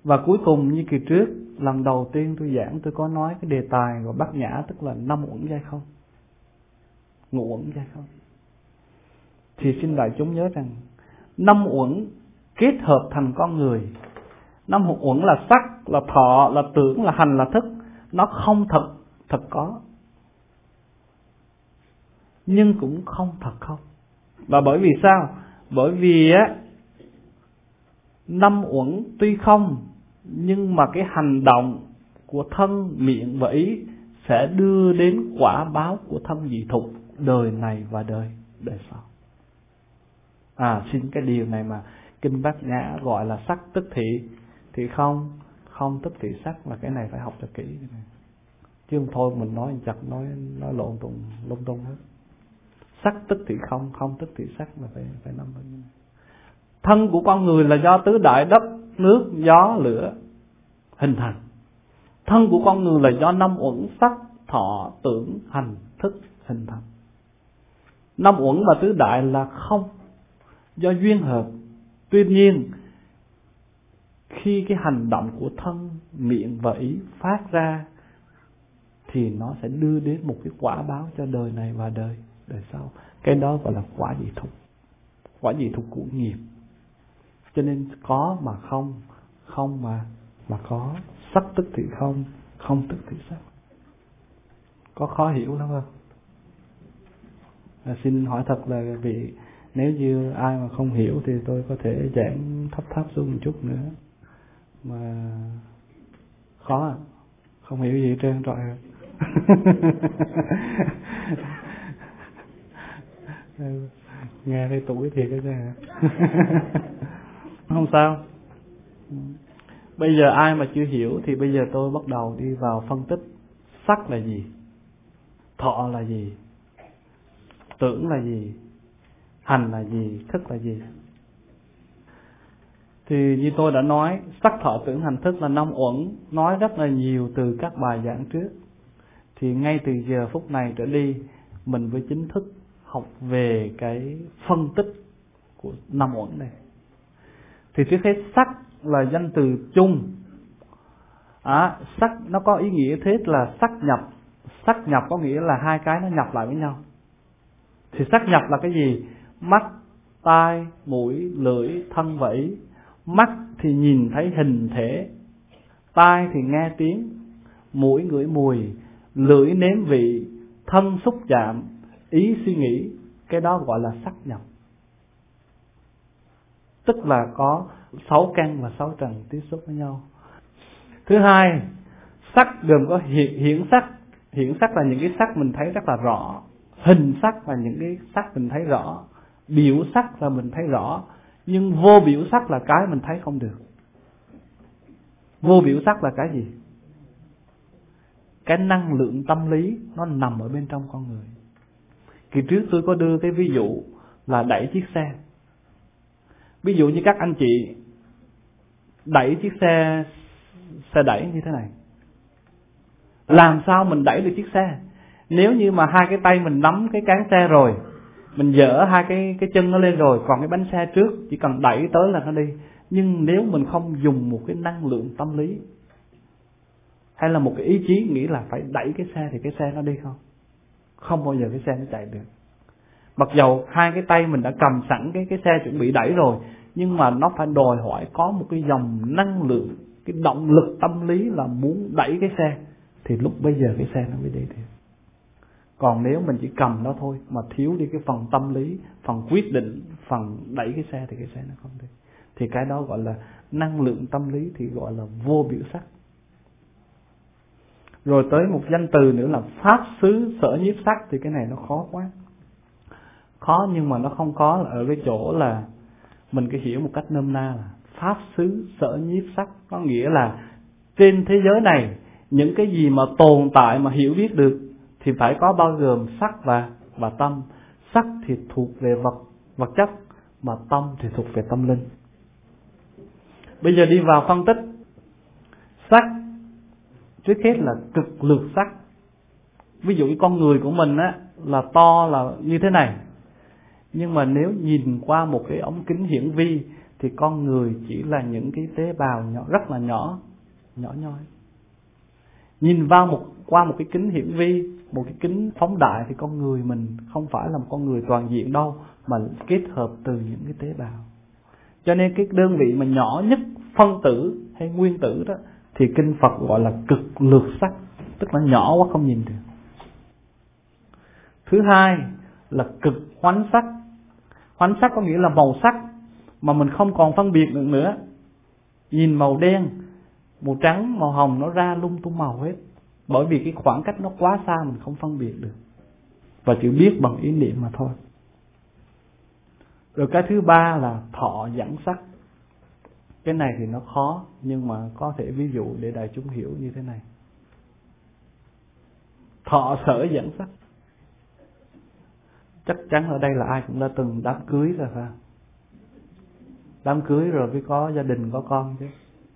Và cuối cùng như kỳ trước, lần đầu tiên tôi giảng tôi có nói cái đề tài của Bát Nhã, tức là 5 uẩn giai không, ngũ uẩn giai không. Thì xin đại chúng nhớ rằng 5 uẩn kết hợp thành con người. 5 uẩn là sắc, là thọ, là tưởng, là hành, là thức. Nó không thật có, nhưng cũng không thật không. Và bởi vì sao? Bởi vì á, 5 uẩn tuy không, nhưng mà cái hành động của thân, miệng và ý sẽ đưa đến quả báo của thân dị thục đời này và đời sau. Xin cái điều này mà kinh Bát Nhã gọi là sắc tức thị không tức thị sắc, là cái này phải học cho kỹ này. Chứ không thôi mình nói chặt, nói lộn lung tung hết. Sắc tức thị không tức thị sắc là phải nắm vững. Thân của con người là do tứ đại đất, nước, gió, lửa hình thành. Thân của con người là do 5 uẩn sắc, thọ, tưởng, hành, thức hình thành. 5 uẩn và tứ đại là không, do duyên hợp. Tuy nhiên khi cái hành động của thân, miệng và ý phát ra thì nó sẽ đưa đến một cái quả báo cho đời này và đời sau. Cái đó gọi là quả dị thục. Quả dị thục của nghiệp. Cho nên có mà không mà có. Sắc tức thì không tức thì sắc. Có khó hiểu lắm không? Xin hỏi thật là vì nếu như ai mà không hiểu thì tôi có thể giảng thấp xuống một chút nữa. Mà khó, không hiểu gì hết trơn rồi. Nghe thấy tuổi thiệt đó chứ. Không sao. Bây giờ ai mà chưa hiểu thì bây giờ tôi bắt đầu đi vào phân tích. Sắc là gì? Thọ là gì? Tưởng là gì? Hành là gì? Thức là gì? Thì như tôi đã nói, sắc thọ tưởng hành thức là 5 uẩn, nói rất là nhiều từ các bài giảng trước. Thì ngay từ giờ phút này trở đi, mình mới chính thức học về cái phân tích của 5 uẩn này. Thì trước hết sắc là danh từ chung. Sắc nó có ý nghĩa thế là sắc nhập. Sắc nhập có nghĩa là hai cái nó nhập lại với nhau. Thì sắc nhập là cái gì? Mắt, tai, mũi, lưỡi, thân và ý. Mắt thì nhìn thấy hình thể, tai thì nghe tiếng, mũi ngửi mùi, lưỡi nếm vị, thân xúc chạm, ý suy nghĩ. Cái đó gọi là sắc nhập. Tức là có 6 căn và 6 trần tiếp xúc với nhau. Thứ hai, sắc gồm có hiển sắc. Hiển sắc là những cái sắc mình thấy rất là rõ. Hình sắc là những cái sắc mình thấy rõ. Biểu sắc là mình thấy rõ. Nhưng vô biểu sắc là cái mình thấy không được. Vô biểu sắc là cái gì? Cái năng lượng tâm lý nó nằm ở bên trong con người. Kỳ trước tôi có đưa cái ví dụ là đẩy chiếc xe. Ví dụ như các anh chị đẩy chiếc xe đẩy như thế này. Làm sao mình đẩy được chiếc xe? Nếu như mà hai cái tay mình nắm cái cán xe rồi, mình dỡ hai cái chân nó lên rồi, còn cái bánh xe trước chỉ cần đẩy tới là nó đi. Nhưng nếu mình không dùng một cái năng lượng tâm lý hay là một cái ý chí nghĩ là phải đẩy cái xe thì cái xe nó đi không? Không bao giờ cái xe nó chạy được. Mặc dầu hai cái tay mình đã cầm sẵn cái xe chuẩn bị đẩy rồi, nhưng mà nó phải đòi hỏi có một cái dòng năng lượng, cái động lực tâm lý là muốn đẩy cái xe, thì lúc bây giờ cái xe nó mới đi được. Còn nếu mình chỉ cầm nó thôi mà thiếu đi cái phần tâm lý, phần quyết định, phần đẩy cái xe thì cái xe nó không đi. Thì cái đó gọi là năng lượng tâm lý, thì gọi là vô biểu sắc. Rồi tới một danh từ nữa là pháp xứ sở nhiếp sắc. Thì cái này nó khó quá. Khó nhưng mà nó không có là ở cái chỗ là mình cứ hiểu một cách nôm na là pháp xứ sở nhiếp sắc. Có nghĩa là trên thế giới này, những cái gì mà tồn tại mà hiểu biết được thì phải có bao gồm sắc và tâm. Sắc thì thuộc về vật chất, mà tâm thì thuộc về tâm linh. Bây giờ đi vào phân tích. Sắc trước hết là cực lược sắc. Ví dụ như con người của mình á là to là như thế này, nhưng mà nếu nhìn qua một cái ống kính hiển vi thì con người chỉ là những cái tế bào nhỏ, rất là nhỏ nhoi. Nhìn vào qua một cái kính hiển vi, một cái kính phóng đại, thì con người mình không phải là một con người toàn diện đâu, mà kết hợp từ những cái tế bào. Cho nên cái đơn vị mà nhỏ nhất, phân tử hay nguyên tử đó, thì kinh Phật gọi là cực lược sắc, tức là nhỏ quá không nhìn được. Thứ hai là cực hoánh sắc. Hoánh sắc có nghĩa là màu sắc mà mình không còn phân biệt được nữa. Nhìn màu đen, màu trắng, màu hồng nó ra lung tung màu hết. Bởi vì cái khoảng cách nó quá xa, mình không phân biệt được, và chỉ biết bằng ý niệm mà thôi. Rồi cái thứ ba là thọ dẫn sắc. Cái này thì nó khó, nhưng mà có thể ví dụ để đại chúng hiểu như thế này. Thọ sở dẫn sắc. Chắc chắn ở đây là ai cũng đã từng đám cưới rồi phải không? Đám cưới rồi mới có gia đình, có con chứ.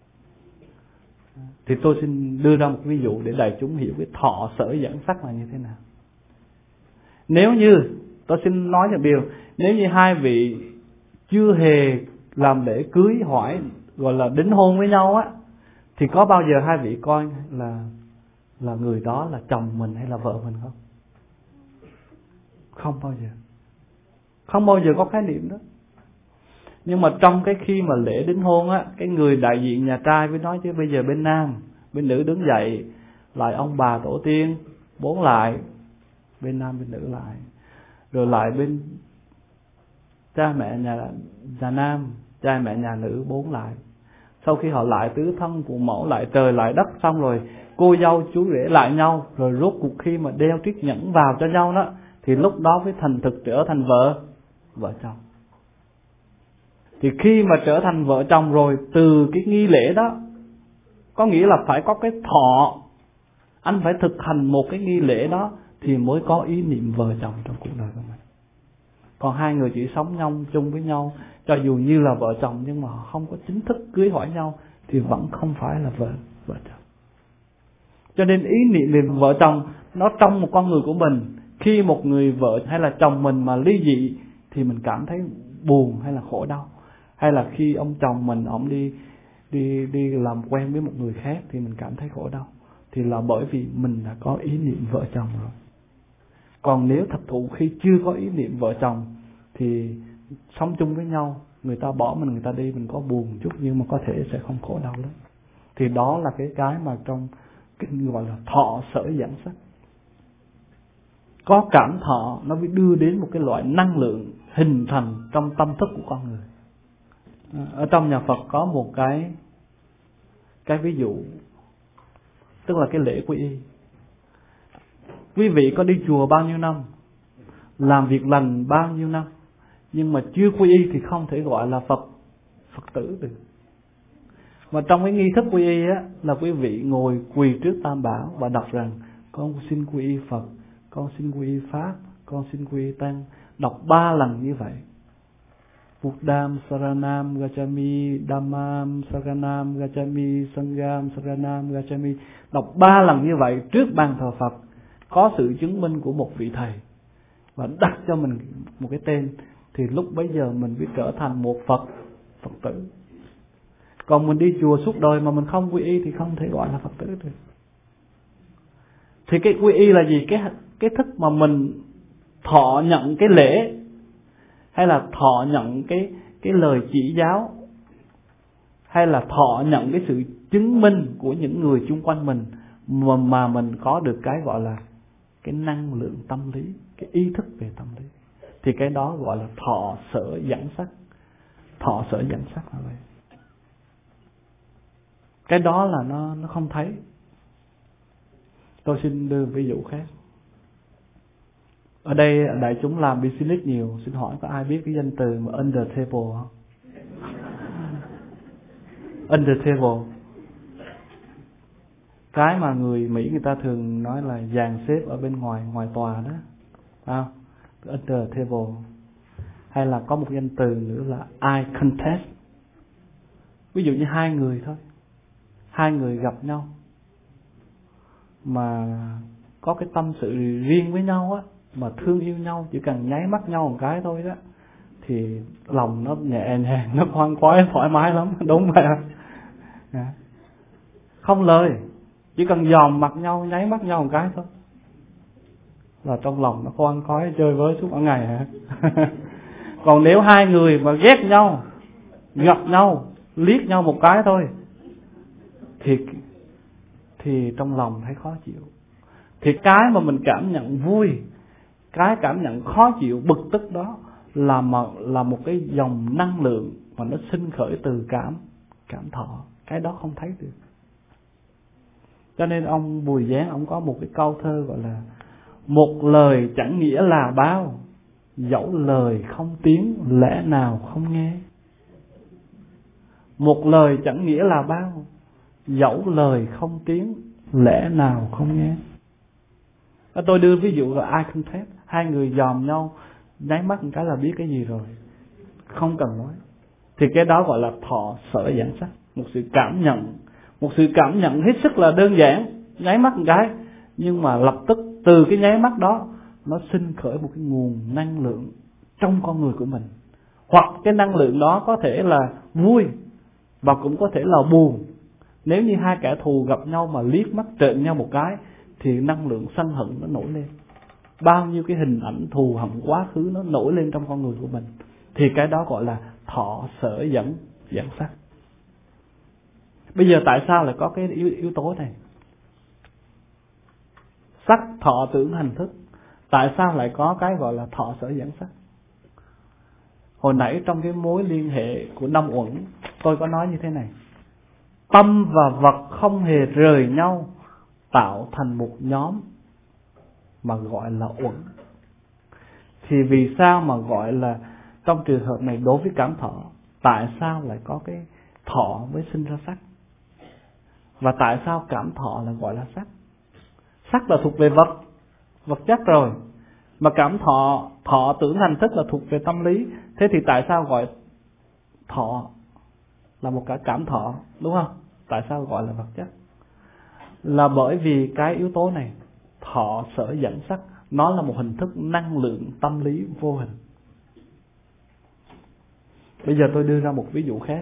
Thì tôi xin đưa ra một ví dụ để đại chúng hiểu cái thọ sở dẫn sắc là như thế nào. Nếu như, tôi xin nói một điều, nếu như hai vị chưa hề làm lễ cưới hỏi, gọi là đính hôn với nhau á, thì có bao giờ hai vị coi là người đó là chồng mình hay là vợ mình không? Không bao giờ. Không bao giờ có khái niệm đó. Nhưng mà trong cái khi mà lễ đính hôn á, cái người đại diện nhà trai mới nói chứ bây giờ bên nam, bên nữ đứng dậy, lại ông bà tổ tiên, bốn lại, bên nam bên nữ lại, rồi lại bên cha mẹ nhà nam, cha mẹ nhà nữ bốn lại. Sau khi họ lại tứ thân phụ mẫu, lại trời lại đất, xong rồi cô dâu chú rể lại nhau, rồi rốt cuộc khi mà đeo chiếc nhẫn vào cho nhau đó, thì lúc đó mới thành thực trở thành vợ chồng. Thì khi mà trở thành vợ chồng rồi, từ cái nghi lễ đó, có nghĩa là phải có cái thọ, anh phải thực hành một cái nghi lễ đó thì mới có ý niệm vợ chồng trong cuộc đời của mình. Còn hai người chỉ sống nhau chung với nhau, cho dù như là vợ chồng nhưng mà không có chính thức cưới hỏi nhau, thì vẫn không phải là vợ chồng. Cho nên ý niệm về vợ chồng nó trong một con người của mình. Khi một người vợ hay là chồng mình mà ly dị thì mình cảm thấy buồn hay là khổ đau. Hay là khi ông chồng mình ông đi làm quen với một người khác thì mình cảm thấy khổ đau. Thì là bởi vì mình đã có ý niệm vợ chồng rồi. Còn nếu thật thụ khi chưa có ý niệm vợ chồng thì sống chung với nhau, người ta bỏ mình, người ta đi, mình có buồn chút nhưng mà có thể sẽ không khổ đau lắm. Thì đó là cái mà trong kinh gọi là thọ sở dẫn sắc. Có cảm thọ nó mới đưa đến một cái loại năng lượng hình thành trong tâm thức của con người. Ở trong nhà Phật có một cái ví dụ, tức là cái lễ quy y. Quý vị có đi chùa bao nhiêu năm, làm việc lành bao nhiêu năm, nhưng mà chưa quy y thì không thể gọi là Phật tử được. Mà trong cái nghi thức quy y á, là quý vị ngồi quỳ trước Tam Bảo và đọc rằng con xin quy y Phật, con xin quy y Pháp, con xin quy y Tăng. Đọc 3 lần như vậy. Buddham Saranam Gacchami, Dhammam Saranam Gacchami, Sangham Saranam Gacchami. Đọc 3 lần như vậy trước bàn thờ Phật, có sự chứng minh của một vị thầy và đặt cho mình một cái tên, thì lúc bấy giờ mình biết trở thành một Phật tử. Còn mình đi chùa suốt đời mà mình không quy y thì không thể gọi là Phật tử được. Thì cái quy y là gì? Cái thức mà mình thọ nhận cái lễ, hay là thọ nhận cái lời chỉ giáo, hay là thọ nhận cái sự chứng minh của những người chung quanh mình, mà mình có được cái gọi là cái năng lượng tâm lý, cái ý thức về tâm lý, thì cái đó gọi là thọ sở dẫn sắc. Thọ sở dẫn sắc là vậy. Cái đó là nó không thấy. Tôi xin đưa ví dụ khác. Ở đây đại chúng làm business nhiều, xin hỏi có ai biết cái danh từ mà under table không? Under table, cái mà người Mỹ người ta thường nói là dàn xếp ở bên ngoài tòa đó, à, under table. Hay là có một danh từ nữa là eye contact. Ví dụ như hai người thôi, hai người gặp nhau mà có cái tâm sự riêng với nhau á, mà thương yêu nhau, chỉ cần nháy mắt nhau một cái thôi đó, thì lòng nó nhẹ nhàng, nó khoan khoái, thoải mái lắm. Đúng vậy à? Không lời, chỉ cần dòm mặt nhau, nháy mắt nhau một cái thôi là trong lòng nó khoan khoái chơi với suốt cả ngày hả? Còn nếu hai người mà ghét nhau, gặp nhau, liếc nhau một cái thôi thì trong lòng thấy khó chịu. Thì cái mà mình cảm nhận vui, cái cảm nhận khó chịu, bực tức đó là một cái dòng năng lượng mà nó sinh khởi từ cảm thọ. Cái đó không thấy được. Cho nên ông Bùi Giáng ông có một cái câu thơ gọi là: một lời chẳng nghĩa là bao, dẫu lời không tiếng lẽ nào không nghe. Một lời chẳng nghĩa là bao, dẫu lời không tiếng lẽ nào không nghe. Tôi đưa ví dụ là eye contact, hai người dòm nhau, nháy mắt một cái là biết cái gì rồi, không cần nói. Thì cái đó gọi là thọ sở dẫn sắc, một sự cảm nhận hết sức là đơn giản, nháy mắt một cái, nhưng mà lập tức từ cái nháy mắt đó nó sinh khởi một cái nguồn năng lượng trong con người của mình. Hoặc cái năng lượng đó có thể là vui và cũng có thể là buồn. Nếu như hai kẻ thù gặp nhau mà liếc mắt trợn nhau một cái thì năng lượng sân hận nó nổi lên. Bao nhiêu cái hình ảnh thù hận quá khứ nó nổi lên trong con người của mình. Thì cái đó gọi là thọ sở dẫn sắc. Bây giờ tại sao lại có cái yếu tố này? Sắc, thọ, tưởng, hành, thức. Tại sao lại có cái gọi là thọ sở dẫn sắc? Hồi nãy trong cái mối liên hệ của năm uẩn, tôi có nói như thế này: tâm và vật không hề rời nhau, tạo thành một nhóm mà gọi là uẩn. Thì vì sao mà gọi là, trong trường hợp này đối với cảm thọ, tại sao lại có cái thọ mới sinh ra sắc? Và tại sao cảm thọ là gọi là sắc? Sắc là thuộc về vật chất rồi, mà cảm thọ tưởng hành thức là thuộc về tâm lý. Thế thì tại sao gọi thọ là một cái cảm thọ, đúng không? Tại sao gọi là vật chất? Là bởi vì cái yếu tố này, thọ sở dẫn sắc, nó là một hình thức năng lượng tâm lý vô hình. Bây giờ tôi đưa ra một ví dụ khác.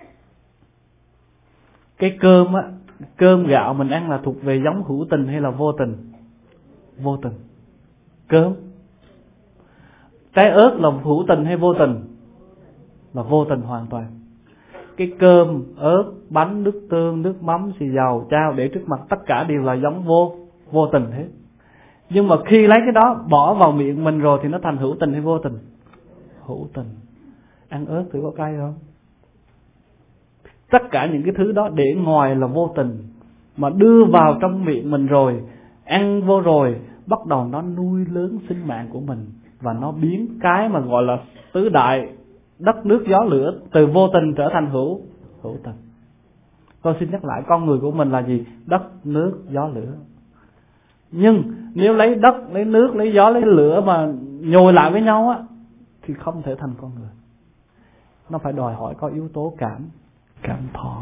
Cái cơm á, cơm gạo mình ăn là thuộc về giống hữu tình hay là vô tình? Vô tình. Cơm. Trái ớt là hữu tình hay vô tình? Là vô tình hoàn toàn. Cái cơm, ớt, bánh, nước tương, nước mắm, xì dầu, chao để trước mặt tất cả đều là giống vô tình hết. Nhưng mà khi lấy cái đó bỏ vào miệng mình rồi thì nó thành hữu tình hay vô tình? Hữu tình. Ăn ớt thử có cay không? Tất cả những cái thứ đó để ngoài là vô tình, mà đưa vào trong miệng mình rồi, ăn vô rồi, bắt đầu nó nuôi lớn sinh mạng của mình, và nó biến cái mà gọi là tứ đại đất nước gió lửa từ vô tình trở thành hữu tình. Tôi xin nhắc lại, con người của mình là gì? Đất, nước, gió, lửa. Nhưng nếu lấy đất, lấy nước, lấy gió, lấy lửa mà nhồi lại với nhau á, thì không thể thành con người. Nó phải đòi hỏi có yếu tố cảm thọ.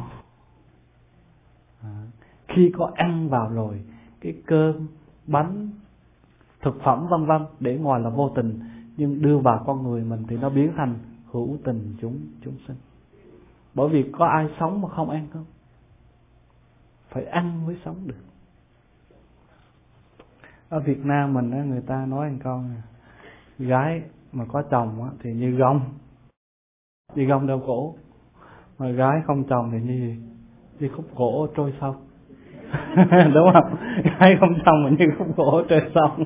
Khi có ăn vào rồi, cái cơm, bánh, thực phẩm vân vân để ngoài là vô tình, nhưng đưa vào con người mình thì nó biến thành hữu tình chúng sinh. Bởi vì có ai sống mà không ăn không? Phải ăn mới sống được. Ở Việt Nam mình á, người ta nói một câu này: gái mà có chồng á, thì như gông đeo cổ, mà gái không chồng thì như gì? Như khúc gỗ trôi sông. Đúng không? Gái không chồng mà như khúc gỗ trôi sông.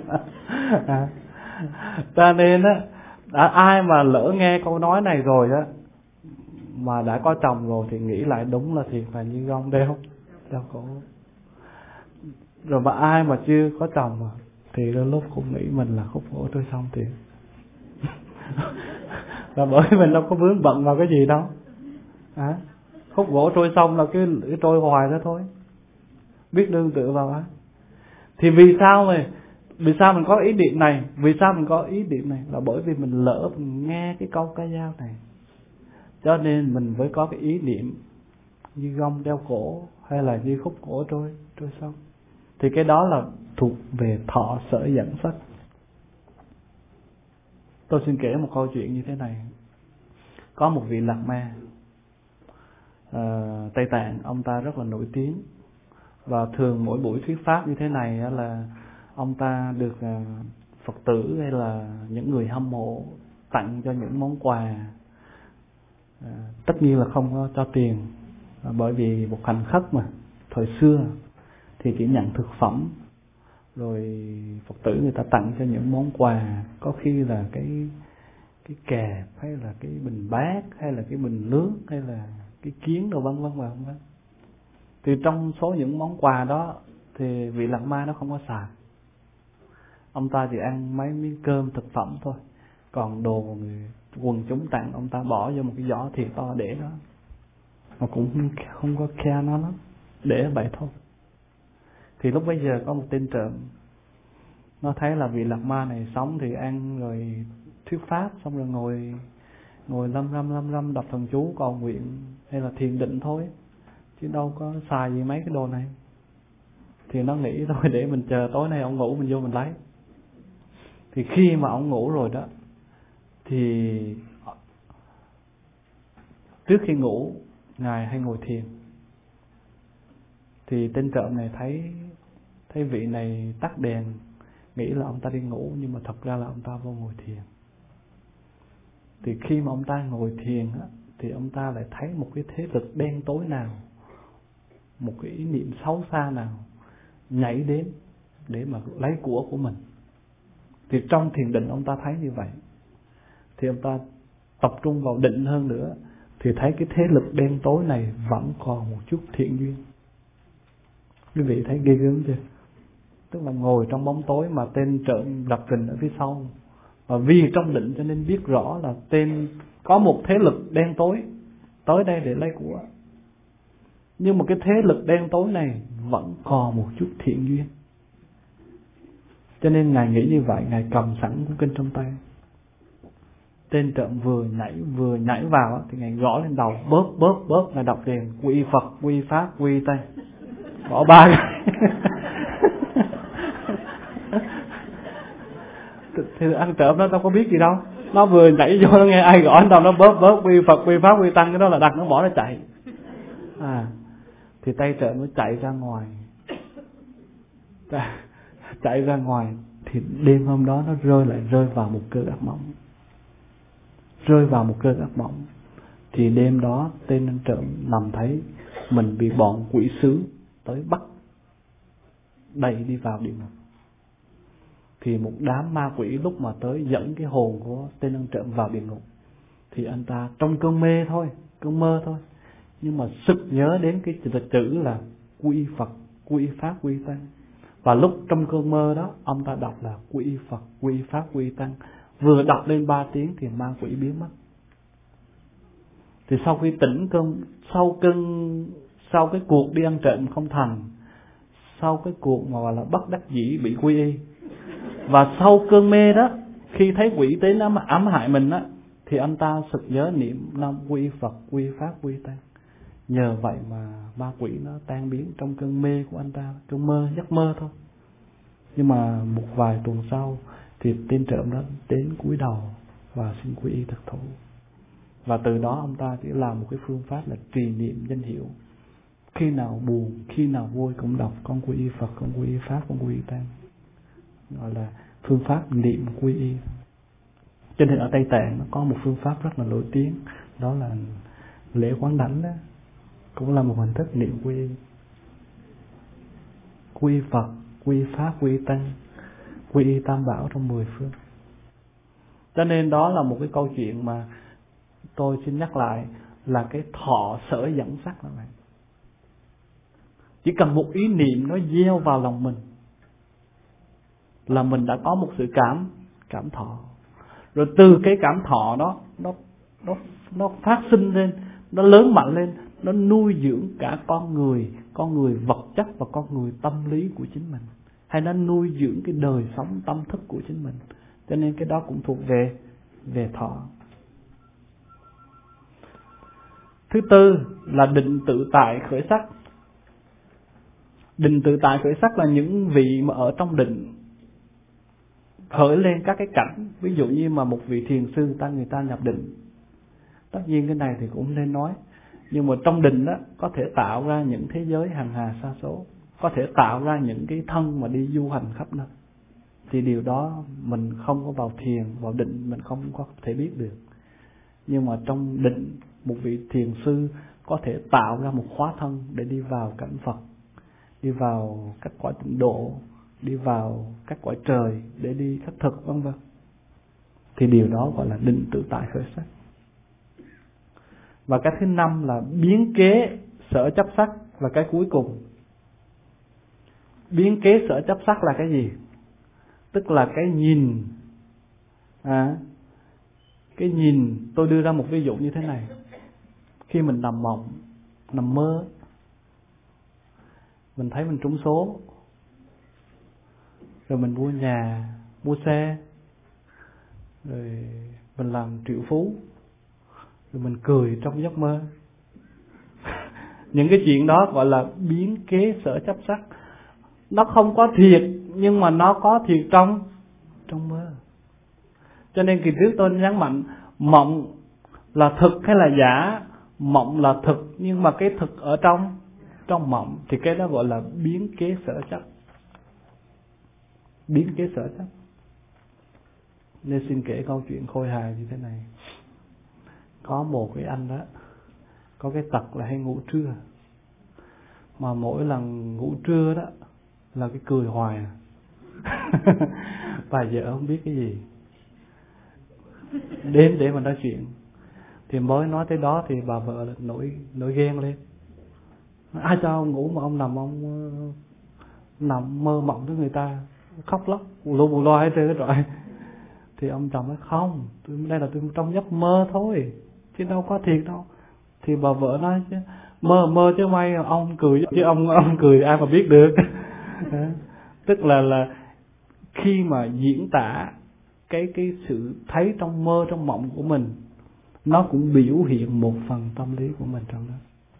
Cho nên á, ai mà lỡ nghe câu nói này rồi á, mà đã có chồng rồi thì nghĩ lại đúng là thiệt là như gông đeo cổ. Rồi mà ai mà chưa có chồng mà thì đôi lúc cũng nghĩ mình là khúc gỗ trôi sông thiệt. Là bởi mình đâu có vướng bận vào cái gì đâu. Khúc gỗ trôi sông là cái trôi hoài đó thôi, biết nương tựa vào á. Thì vì sao mình có ý niệm này? Vì sao mình có ý niệm này? Là bởi vì mình lỡ mình nghe cái câu ca dao này, cho nên mình mới có cái ý niệm như gông đeo cổ hay là như khúc gỗ trôi sông. Thì cái đó là thuộc về thọ sở dẫn sắc. Tôi xin kể một câu chuyện như thế này. có một vị Lạt Ma Tây Tạng, ông ta rất là nổi tiếng, và thường mỗi buổi thuyết pháp như thế này là ông ta được Phật tử hay là những người hâm mộ tặng cho những món quà. Tất nhiên là không có cho tiền, bởi vì một hành khất mà thời xưa thì chỉ nhận thực phẩm, rồi Phật tử người ta tặng cho những món quà, có khi là cái kẹp, hay là cái bình bát, hay là cái bình nước, hay là cái kiến đồ vân vân và vân vân. Thì trong số những món quà đó thì vị Lạt Ma nó không có xài, ông ta chỉ ăn mấy miếng cơm thực phẩm thôi, còn đồ người quần chúng tặng ông ta bỏ vô một cái giỏ thiệt to để đó, mà cũng không có care nó lắm, để vậy thôi. Thì lúc bấy giờ có một tên trộm, nó thấy là vị Lạt Ma này sống thì ăn rồi thuyết pháp, xong rồi ngồi lâm râm đọc thần chú cầu nguyện hay là thiền định thôi, chứ đâu có xài gì mấy cái đồ này. Thì nó nghĩ thôi để mình chờ tối nay ông ngủ mình vô mình lấy. Thì khi mà ông ngủ rồi đó, thì trước khi ngủ ngài hay ngồi thiền. Thì tên trộm này thấy vị này tắt đèn, nghĩ là ông ta đi ngủ, nhưng mà thật ra là ông ta vô ngồi thiền. Thì khi mà ông ta ngồi thiền á, thì ông ta lại thấy một cái thế lực đen tối nào, một cái ý niệm xấu xa nào nhảy đến để mà lấy của mình. Thì trong thiền định ông ta thấy như vậy, thì ông ta tập trung vào định hơn nữa, thì thấy cái thế lực đen tối này vẫn còn một chút thiện duyên. Quý vị thấy ghê gớm chưa? Tức là ngồi trong bóng tối mà tên trộm lập trình ở phía sau, và vì trong định cho nên biết rõ là tên có một thế lực đen tối tới đây để lấy của. Nhưng mà cái thế lực đen tối này vẫn còn một chút thiện duyên, cho nên ngài nghĩ như vậy, ngài cầm sẵn cuốn kinh trong tay. Tên trộm vừa nhảy vào thì ngài gõ lên đầu, bóp, ngài đọc liền quy Phật, quy Pháp, quy Tăng, gõ 3 cái. Thì ăn trộm nó đâu có biết gì đâu, nó vừa nhảy vô nó nghe ai gõ lên đầu nó bóp quy Phật, quy Pháp, quy Tăng, cái đó là đặt nó bỏ nó chạy. Thì tay trộm nó chạy ra ngoài. Chạy ra ngoài thì đêm hôm đó nó rơi vào một cơn ác mộng. Thì đêm đó tên trộm nằm thấy mình bị bọn quỷ sứ tới bắt, đẩy đi vào địa ngục. Thì một đám ma quỷ lúc mà tới dẫn cái hồn của tên ăn trộm vào địa ngục, thì anh ta trong cơn mơ thôi, nhưng mà sực nhớ đến cái chữ là quy Phật, quy Pháp, quy Tăng. Và lúc trong cơn mơ đó, ông ta đọc là quy Phật, quy Pháp, quy Tăng. Vừa đọc lên 3 tiếng thì ma quỷ biến mất. Thì sau khi tỉnh sau cái cuộc đi ăn trộm không thành, sau cái cuộc mà gọi là bất đắc dĩ bị quy y, và sau cơn mê đó, khi thấy quỷ đến ám hại mình á, thì anh ta sực nhớ niệm năm quy Phật, quy Pháp, quy Tăng. Nhờ vậy mà ma quỷ nó tan biến trong cơn mê của anh ta, cơn mơ, giấc mơ thôi. Nhưng mà một vài tuần sau thì tên trộm đó đến cúi đầu và xin quy y thực thụ. Và từ đó ông ta chỉ làm một cái phương pháp là trì niệm danh hiệu. Khi nào buồn, khi nào vui cũng đọc con quy y Phật, con quy y Pháp, con quy y Tăng, gọi là phương pháp niệm quy y. Cho nên ở Tây Tạng nó có một phương pháp rất là nổi tiếng, đó là lễ quán đảnh đó, cũng là một hình thức niệm quy y. Quy Phật, quy Pháp, quy Tăng, quy y Tam Bảo trong 10 phương. Cho nên đó là một cái câu chuyện mà tôi xin nhắc lại, là cái thọ sở dẫn sắc đó này. Chỉ cần một ý niệm nó gieo vào lòng mình là mình đã có một sự cảm thọ. Rồi từ cái cảm thọ đó nó phát sinh lên, nó lớn mạnh lên, nó nuôi dưỡng cả con người vật chất và con người tâm lý của chính mình, hay nó nuôi dưỡng cái đời sống tâm thức của chính mình. Cho nên cái đó cũng thuộc về thọ. Thứ tư là định tự tại khởi sắc. Định tự tại khởi sắc là những vị mà ở trong định khởi lên các cái cảnh. Ví dụ như mà một vị thiền sư người ta nhập định, Tất nhiên cái này thì cũng nên nói. Nhưng mà trong định đó có thể tạo ra những thế giới hằng hà sa số, có thể tạo ra những cái thân mà đi du hành khắp nơi. Thì điều đó mình không có vào thiền, vào định mình không có thể biết được. Nhưng mà trong định, một vị thiền sư có thể tạo ra một hóa thân để đi vào cảnh Phật, đi vào các cõi tịnh độ, đi vào các cõi trời để đi khất thực vân vân. Thì điều đó gọi là định tự tại khởi sắc. Và cái thứ năm là biến kế sở chấp sắc, và cái cuối cùng. Biến kế sở chấp sắc là cái gì? Tức là cái nhìn. Cái nhìn, tôi đưa ra một ví dụ như thế này. Khi mình nằm mộng, nằm mơ, mình thấy mình trúng số, rồi mình mua nhà, mua xe, rồi mình làm triệu phú, rồi mình cười trong giấc mơ. Những cái chuyện đó gọi là biến kế sở chấp sắc. Nó không có thiệt, nhưng mà nó có thiệt trong mơ. Cho nên kỳ trước tôi nhấn mạnh, mộng là thực hay là giả? Mộng là thực, nhưng mà cái thực ở trong mộng thì cái đó gọi là biến kế sở chấp. Biến kế sở chấp. Nên xin kể câu chuyện khôi hài như thế này. Có một cái anh đó có cái tật là hay ngủ trưa. Mà mỗi lần ngủ trưa đó là cái cười hoài. Bà vợ không biết cái gì, đến để mà nói chuyện. Thì mới nói tới đó thì bà vợ nổi ghen lên. Ai cho ông ngủ mà ông nằm mơ mộng với người ta, khóc lóc bù loa hết trơn rồi. Thì ông chồng nói không, đây là tôi trong giấc mơ thôi, chứ đâu có thiệt đâu. Thì bà vợ nói chứ mơ chứ may ông cười, chứ ông cười ai mà biết được. Tức là khi mà diễn tả cái sự thấy trong mơ, trong mộng của mình, nó cũng biểu hiện một phần tâm lý của mình trong đó.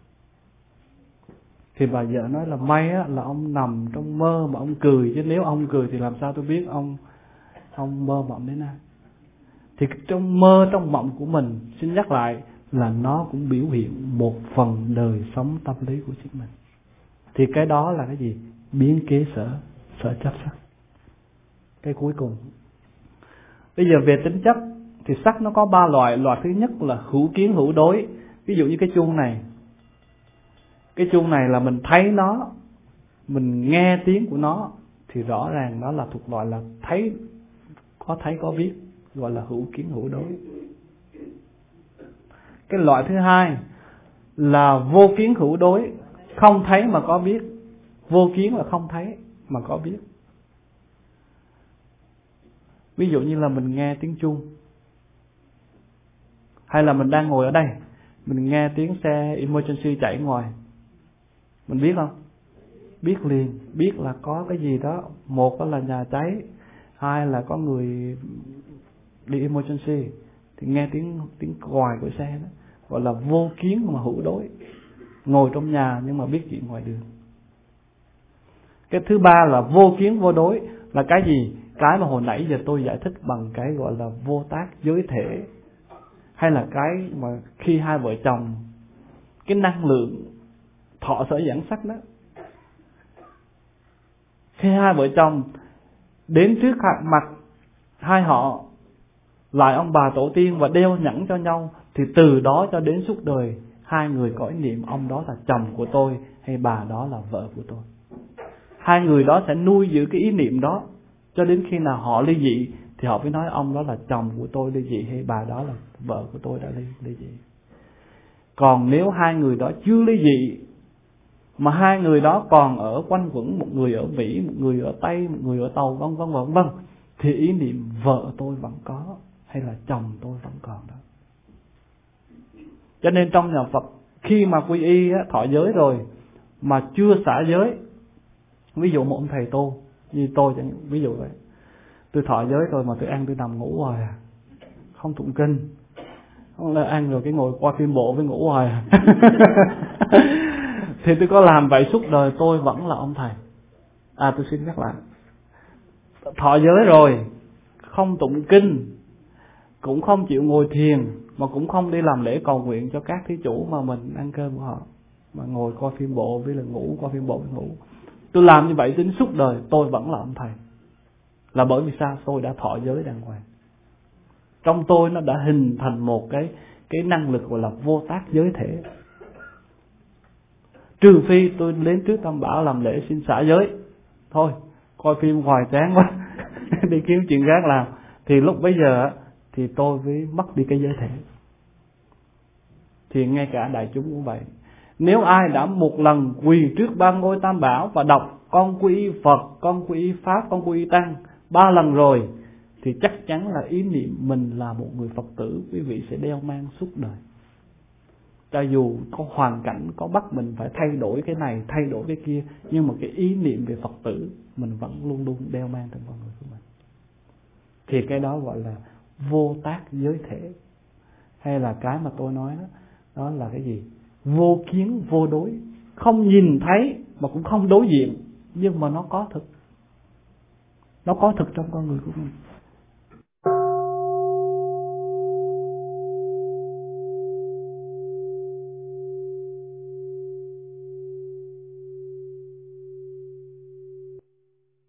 Thì bà vợ nói là may á, là ông nằm trong mơ mà ông cười, chứ nếu ông cười thì làm sao tôi biết ông mơ mộng đến ai. Thì trong mơ, trong mộng của mình, xin nhắc lại là nó cũng biểu hiện một phần đời sống tâm lý của chính mình. Thì cái đó là cái gì? Biến kế sở chấp sắc. Cái cuối cùng. Bây giờ về tính chất thì sắc nó có 3 loại. Loại thứ nhất là hữu kiến hữu đối. Ví dụ như cái chuông này. Cái chuông này là mình thấy nó, mình nghe tiếng của nó, thì rõ ràng nó là thuộc loại là thấy có biết, gọi là hữu kiến hữu đối. Cái loại thứ hai là vô kiến hữu đối, không thấy mà có biết. Vô kiến là không thấy mà có biết. Ví dụ như là mình nghe tiếng chuông, hay là mình đang ngồi ở đây, mình nghe tiếng xe emergency chạy ngoài, mình biết không? Biết liền, biết là có cái gì đó. Một đó là nhà cháy, hai là có người đi emergency, thì nghe tiếng còi của xe đó, gọi là vô kiến mà hữu đối. Ngồi trong nhà nhưng mà biết chuyện ngoài đường. Cái thứ ba là vô kiến vô đối, là cái gì? Cái mà hồi nãy giờ tôi giải thích bằng cái gọi là vô tác giới thể, hay là cái mà khi hai vợ chồng, cái năng lượng thọ sở dẫn sắc đó, khi hai vợ chồng đến trước mặt hai họ lại ông bà tổ tiên và đeo nhẫn cho nhau, thì từ đó cho đến suốt đời hai người có ý niệm ông đó là chồng của tôi hay bà đó là vợ của tôi. Hai người đó sẽ nuôi giữ cái ý niệm đó cho đến khi nào họ ly dị thì họ mới nói ông đó là chồng của tôi ly dị hay bà đó là vợ của tôi đã ly dị. Còn nếu hai người đó chưa ly dị mà hai người đó còn ở quanh quẩn, một người ở Mỹ, một người ở Tây, một người ở Tàu, vân vân, thì ý niệm vợ tôi vẫn có hay là chồng tôi vẫn còn đó. Cho nên trong nhà Phật, khi mà quy y thọ giới rồi mà chưa xả giới, ví dụ một ông thầy tu như tôi chẳng, ví dụ vậy, tôi thọ giới rồi mà tôi ăn tôi nằm ngủ hoài à, không tụng kinh, không là ăn rồi cái ngồi qua phim bộ với ngủ hoài à. Thì tôi có làm vậy suốt đời tôi vẫn là ông thầy. Tôi xin nhắc lại, thọ giới rồi không tụng kinh, cũng không chịu ngồi thiền, mà cũng không đi làm lễ cầu nguyện cho các thí chủ mà mình ăn cơm của họ, mà ngồi coi phim bộ với là ngủ, coi phim bộ với ngủ. Tôi làm như vậy đến suốt đời tôi vẫn là ông thầy. Là bởi vì sao? Tôi đã thọ giới đàng hoàng. Trong tôi nó đã hình thành một cái năng lực gọi là vô tác giới thể. Trừ phi tôi đến trước Tam Bảo làm lễ xin xả giới, thôi coi phim hoài chán quá đi kiếm chuyện khác làm, thì lúc bấy giờ thì tôi mới mất đi cái giới thể. Thì ngay cả đại chúng cũng vậy. Nếu ai đã một lần quỳ trước ba ngôi Tam Bảo và đọc con quy y Phật, con quy y Pháp, con quy y Tăng 3 lần rồi, thì chắc chắn là ý niệm mình là một người Phật tử quý vị sẽ đeo mang suốt đời. Cho dù có hoàn cảnh có bắt mình phải thay đổi cái này, thay đổi cái kia, nhưng mà cái ý niệm về Phật tử mình vẫn luôn luôn đeo mang trong con người của mình. Thì cái đó gọi là vô tác giới thể. Hay là cái mà tôi nói đó là cái gì? Vô kiến vô đối. Không nhìn thấy mà cũng không đối diện, nhưng mà nó có thực. Nó có thực trong con người của mình.